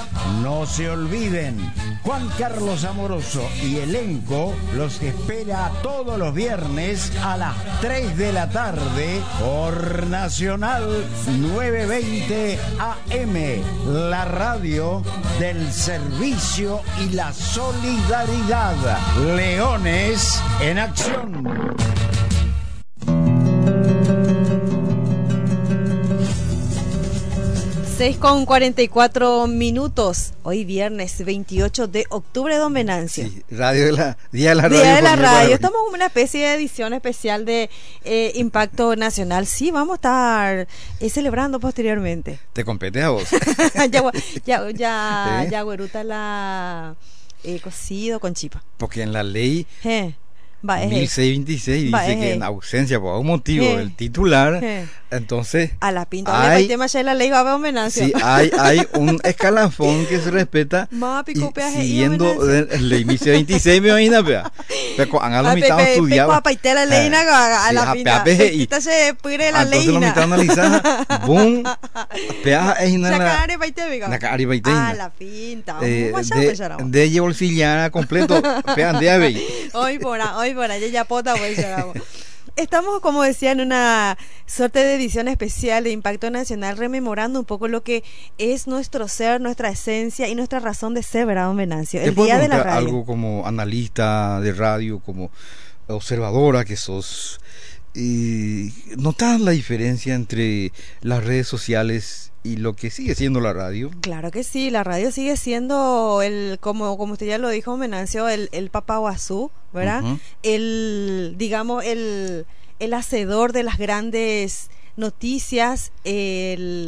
No se olviden, Juan Carlos Amoroso y elenco los espera todos los viernes a las 3 de la tarde por Nacional 920 AM, la radio del servicio y la solidaridad. Leones en acción. 6:44. Hoy viernes 28 de octubre, don Venancio. Sí, Día de la Radio. Día de la Radio. Estamos en una especie de edición especial de Impacto Nacional. Sí, vamos a estar celebrando posteriormente. Te compete a vos. ya, güeruta la cocido con chipa. Porque en la ley 1626 dice que en ausencia por algún motivo del titular, entonces a la pinta el tema ya la ley va a haber homenaje. Sí, hay un escalafón que se respeta y siguiendo la ley 1626 me imagina, pero han lo mitad estudiado a la ley a la pinta esta se pide la ley entonces lo mitad analizada boom pea es la cara baite a la pinta de bolsillara completo pean de ave hoy por allá ya pota pues estamos, como decía, en una suerte de edición especial de Impacto Nacional, rememorando un poco lo que es nuestro ser, nuestra esencia y nuestra razón de ser, ¿verdad, don Venancio? El día de la radio. Algo como analista de radio, como observadora que sos, ¿notas la diferencia entre las redes sociales y lo que sigue siendo la radio? Claro que sí, la radio sigue siendo como usted ya lo dijo, Venancio, el papaguazú, ¿verdad? Uh-huh. El hacedor de las grandes noticias, la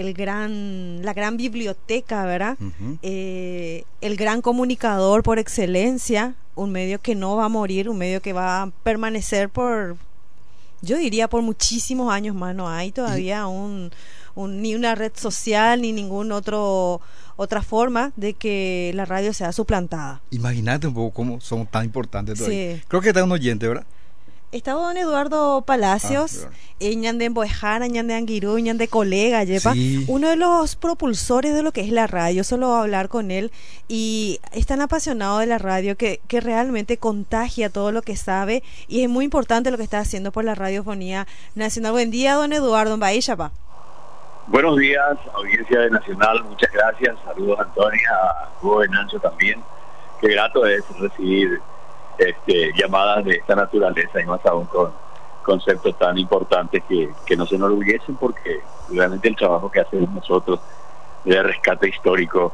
gran biblioteca, ¿verdad? Uh-huh. El gran comunicador por excelencia, un medio que no va a morir, un medio que va a permanecer yo diría por muchísimos años más. No hay todavía ni una red social ni otra forma de que la radio sea suplantada. Imagínate un poco cómo son tan importantes todavía. Sí. Creo que está un oyente, ¿verdad? Está don Eduardo Palacios, ñan de Emboejana, ñan de Anguirú, ñan de colega, yepa, sí. Uno de los propulsores de lo que es la radio. Solo voy a hablar con él y es tan apasionado de la radio que realmente contagia todo lo que sabe y es muy importante lo que está haciendo por la radiofonía nacional. Buen día, don Eduardo, en Bahía. Buenos días, audiencia de Nacional, muchas gracias. Saludos a Antonia, a Hugo Venancio también. Qué grato es recibir llamadas de esta naturaleza y más aún con conceptos tan importantes que nos enorgullecen, porque realmente el trabajo que hacemos nosotros de rescate histórico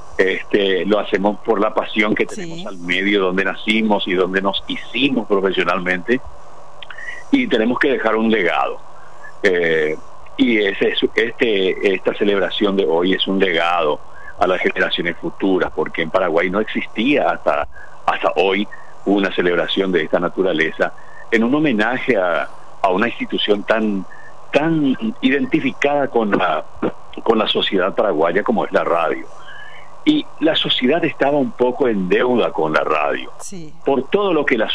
lo hacemos por la pasión que tenemos al medio donde nacimos y donde nos hicimos profesionalmente, y tenemos que dejar un legado, y esta celebración de hoy es un legado a las generaciones futuras, porque en Paraguay no existía hasta hoy una celebración de esta naturaleza en un homenaje a una institución tan identificada con la sociedad paraguaya como es la radio. Y la sociedad estaba un poco en deuda con la radio, por todo lo que la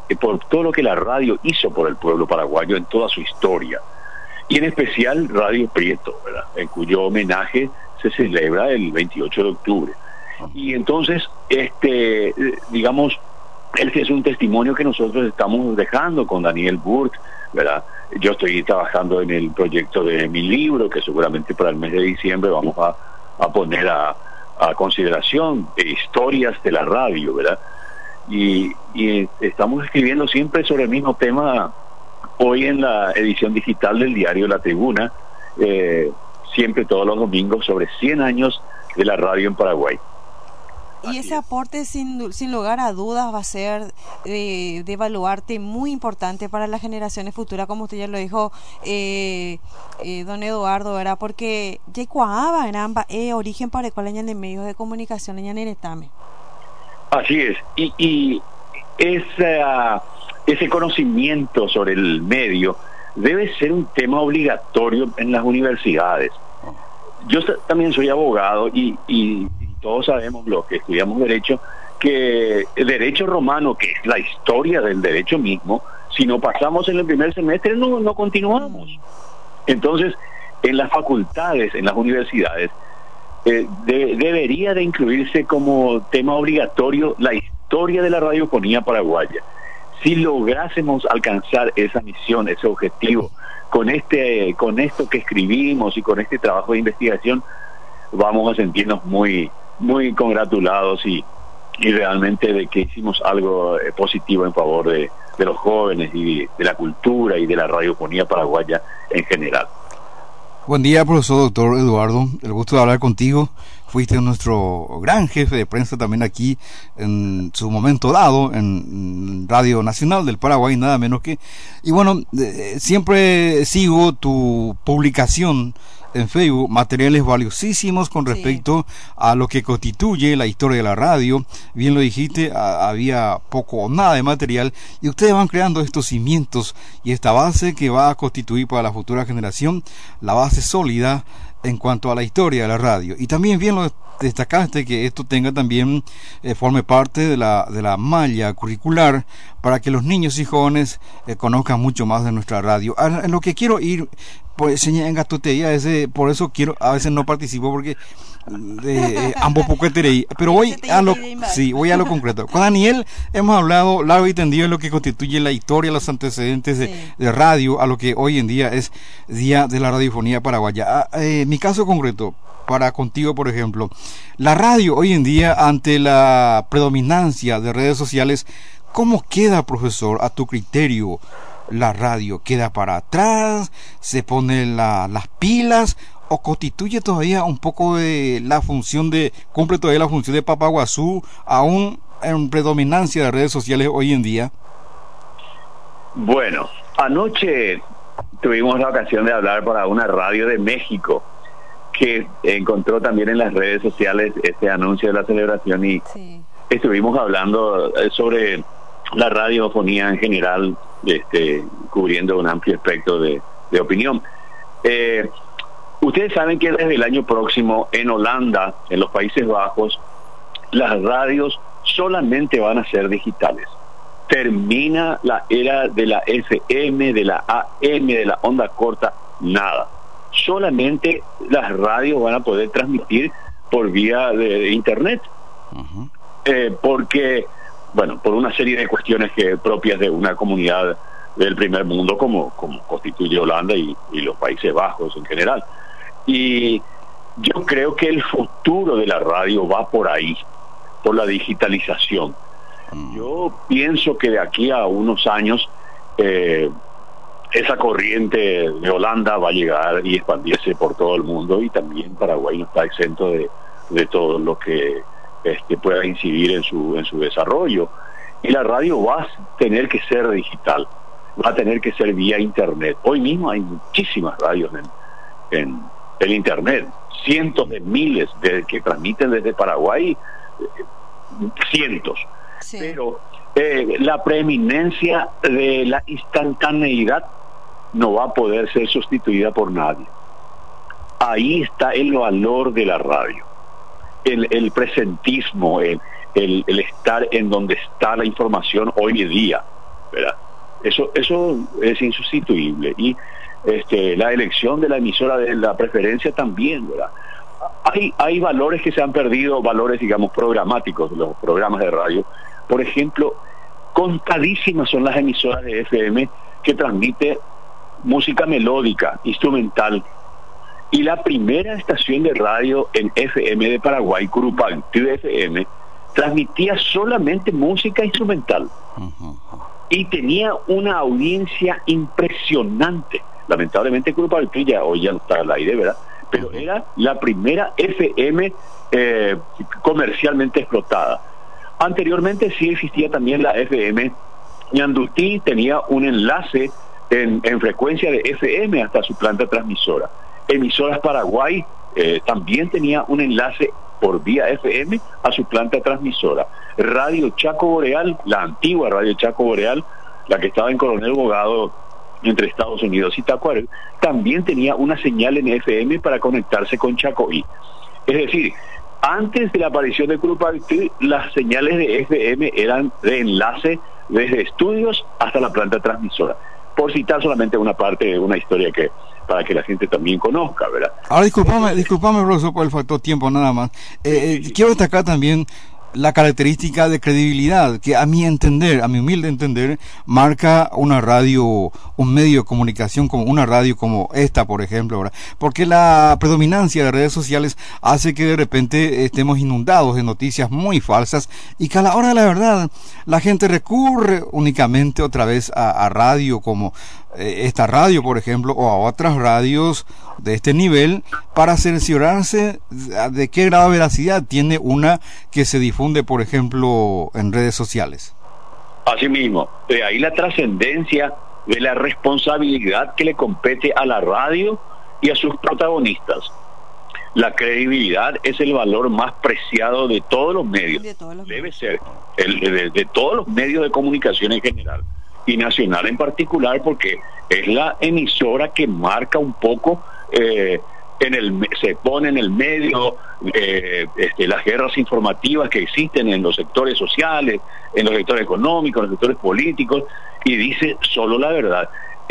radio hizo por el pueblo paraguayo en toda su historia, y en especial Radio Prieto, ¿verdad?, en cuyo homenaje se celebra el 28 de octubre. Y entonces, digamos, es un testimonio que nosotros estamos dejando con Daniel Burt, ¿verdad? Yo estoy trabajando en el proyecto de mi libro, que seguramente para el mes de diciembre vamos a poner a consideración de historias de la radio, ¿verdad? Y estamos escribiendo siempre sobre el mismo tema hoy en la edición digital del diario La Tribuna, siempre todos los domingos, sobre 100 años de la radio en Paraguay. Y ese aporte sin lugar a dudas va a ser de baluarte muy importante para las generaciones futuras, como usted ya lo dijo, don Eduardo, ¿verdad? Porque Yecuaba origen para el cual hay de medios de comunicación en Etame. Así es, y ese conocimiento sobre el medio debe ser un tema obligatorio en las universidades. Yo también soy abogado y todos sabemos, los que estudiamos derecho, que el derecho romano, que es la historia del derecho mismo, si no pasamos en el primer semestre no continuamos. Entonces, en las facultades, en las universidades, debería de incluirse como tema obligatorio la historia de la radiofonía paraguaya. Si lográsemos alcanzar esa misión, ese objetivo, con esto que escribimos y con este trabajo de investigación, vamos a sentirnos muy, muy congratulados y realmente de que hicimos algo positivo en favor de los jóvenes y de la cultura y de la radiofonía paraguaya en general. Buen día, profesor doctor Eduardo, el gusto de hablar contigo. Fuiste nuestro gran jefe de prensa también aquí en su momento dado en Radio Nacional del Paraguay, nada menos que. Y bueno, siempre sigo tu publicación en Facebook, materiales valiosísimos con respecto a lo que constituye la historia de la radio. Bien lo dijiste, había poco o nada de material y ustedes van creando estos cimientos y esta base que va a constituir para la futura generación la base sólida en cuanto a la historia de la radio. Y también bien lo destacaste que esto tenga también forme parte de la malla curricular para que los niños y jóvenes conozcan mucho más de nuestra radio. En lo que quiero ir pues en gatoteía, por eso quiero, a veces no participo porque ambos poco pero voy a lo concreto. Con Daniel hemos hablado largo y tendido de lo que constituye la historia, los antecedentes de radio, a lo que hoy en día es Día de la Radiofonía Paraguaya. Mi caso concreto, para contigo por ejemplo, la radio hoy en día ante la predominancia de redes sociales, ¿cómo queda, profesor, a tu criterio? ¿La radio queda para atrás? ¿Se ponen las pilas? ¿O constituye todavía un poco de cumple todavía la función de Papaguazú, aún en predominancia de redes sociales hoy en día? Bueno, anoche tuvimos la ocasión de hablar para una radio de México que encontró también en las redes sociales este anuncio de la celebración y estuvimos hablando sobre la radiofonía en general, cubriendo un amplio espectro de opinión. Ustedes saben que desde el año próximo en Holanda, en los Países Bajos, las radios solamente van a ser digitales. Termina la era de la FM, de la AM, de la onda corta, nada. Solamente las radios van a poder transmitir por vía de internet. Uh-huh. Porque, bueno, por una serie de cuestiones propias de una comunidad del primer mundo como constituye Holanda y los Países Bajos en general. Y yo creo que el futuro de la radio va por ahí, por la digitalización. Yo pienso que de aquí a unos años esa corriente de Holanda va a llegar y expandirse por todo el mundo, y también Paraguay no está exento de todo lo que pueda incidir en su desarrollo. Y la radio va a tener que ser digital, va a tener que ser vía internet. Hoy mismo hay muchísimas radios en internet, cientos de miles que transmiten desde Paraguay, cientos. Sí. Pero la preeminencia de la instantaneidad no va a poder ser sustituida por nadie. Ahí está el valor de la radio, el presentismo, el estar en donde está la información hoy en día, ¿verdad? Eso es insustituible. Y la elección de la emisora de la preferencia también, ¿verdad? Hay valores que se han perdido, valores, digamos, programáticos de los programas de radio. Por ejemplo, contadísimas son las emisoras de FM que transmite música melódica, instrumental. Y la primera estación de radio en FM de Paraguay, Curupaytí FM, transmitía solamente música instrumental. Uh-huh. Y tenía una audiencia impresionante. Lamentablemente Curupaytí hoy ya no está al aire, ¿verdad? Pero uh-huh. Era la primera FM comercialmente explotada. Anteriormente sí existía también la FM Ñandutí, tenía un enlace en frecuencia de FM hasta su planta transmisora. Emisoras Paraguay también tenía un enlace por vía FM a su planta transmisora. Radio Chaco Boreal, la antigua Radio Chaco Boreal, la que estaba en Coronel Bogado entre Estados Unidos y Tacuarembó, también tenía una señal en FM para conectarse con Chacoí. Es decir, antes de la aparición de Curupaytí, las señales de FM eran de enlace desde estudios hasta la planta transmisora. Por citar solamente una parte de una historia que para que la gente también conozca, ¿verdad? Ahora, disculpame, profesor, por el factor tiempo nada más. Quiero destacar también la característica de credibilidad que a mi humilde entender, marca una radio, un medio de comunicación como una radio como esta, por ejemplo, ¿verdad? Porque la predominancia de redes sociales hace que de repente estemos inundados de noticias muy falsas y que a la hora de la verdad la gente recurre únicamente otra vez a radio como esta radio, por ejemplo, o a otras radios de este nivel para cerciorarse de qué grado de veracidad tiene una que se difunde, por ejemplo, en redes sociales. Así mismo, de ahí la trascendencia de la responsabilidad que le compete a la radio y a sus protagonistas. La credibilidad es el valor más preciado de todos los medios. Debe ser de todos los medios de comunicación en general y nacional en particular, porque es la emisora que marca un poco, se pone en el medio las guerras informativas que existen en los sectores sociales, en los sectores económicos, en los sectores políticos, y dice solo la verdad.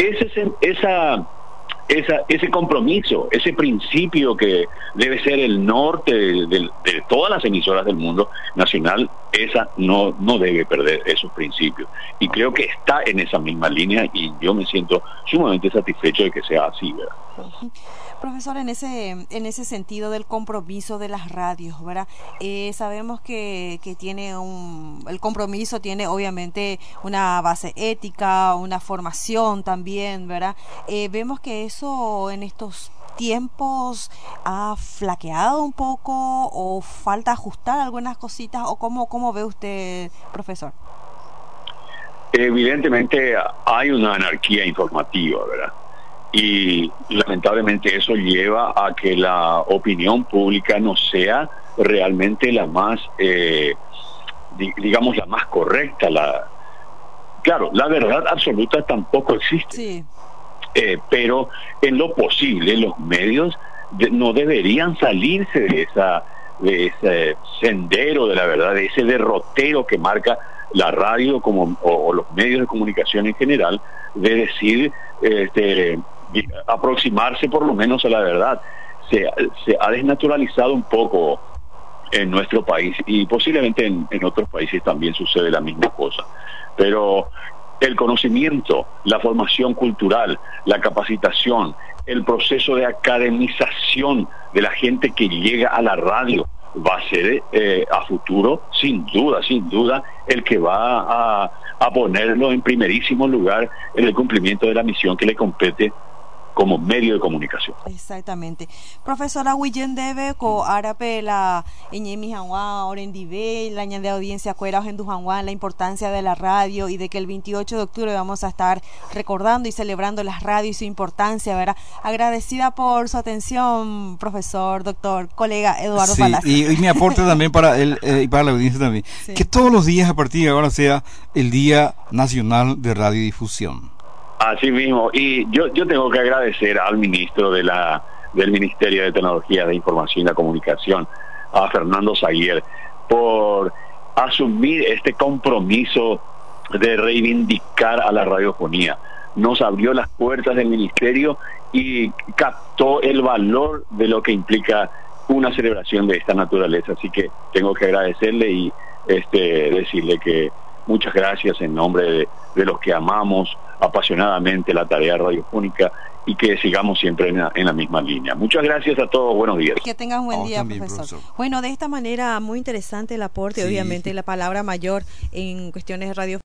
Ese compromiso, ese principio que debe ser el norte de todas las emisoras del mundo nacional, esa no debe perder esos principios. Y creo que está en esa misma línea y yo me siento sumamente satisfecho de que sea así, ¿verdad? Profesor, en ese sentido del compromiso de las radios, ¿verdad? Sabemos que el compromiso tiene obviamente una base ética, una formación también, ¿verdad? Vemos que eso en estos tiempos ha flaqueado un poco o falta ajustar algunas cositas, o cómo ve usted, profesor. Evidentemente hay una anarquía informativa, ¿verdad? Y lamentablemente eso lleva a que la opinión pública no sea realmente la más, digamos, la más correcta. Claro, la verdad absoluta tampoco existe. Sí. Pero en lo posible los medios no deberían salirse de ese sendero de la verdad, de ese derrotero que marca la radio o los medios de comunicación en general, de decir aproximarse por lo menos a la verdad. Se ha desnaturalizado un poco en nuestro país y posiblemente en otros países también sucede la misma cosa, pero el conocimiento, la formación cultural, la capacitación, el proceso de academización de la gente que llega a la radio va a ser a futuro, sin duda, el que va a ponerlo en primerísimo lugar en el cumplimiento de la misión que le compete como medio de comunicación. Exactamente. Profesora Huyen debe ko árape la eñemi hanwa orendive la de audiencia cuera en Dujanguán, la importancia de la radio y de que el 28 de octubre vamos a estar recordando y celebrando las radios y su importancia, ¿verdad? Agradecida por su atención, profesor, doctor, colega Eduardo Palacio. Y mi aporte también para él y para la audiencia también. Sí. Que todos los días a partir de ahora sea el Día Nacional de Radiodifusión. Así mismo, y yo tengo que agradecer al ministro del Ministerio de Tecnología de Información y la Comunicación, a Fernando Zaguer, por asumir este compromiso de reivindicar a la radiofonía. Nos abrió las puertas del ministerio y captó el valor de lo que implica una celebración de esta naturaleza. Así que tengo que agradecerle y decirle que muchas gracias en nombre de los que amamos apasionadamente la tarea radiofónica y que sigamos siempre en la misma línea. Muchas gracias a todos, buenos días. Que tengan un buen día, también, profesor. Bueno, de esta manera muy interesante el aporte, sí. Obviamente la palabra mayor en cuestiones de radio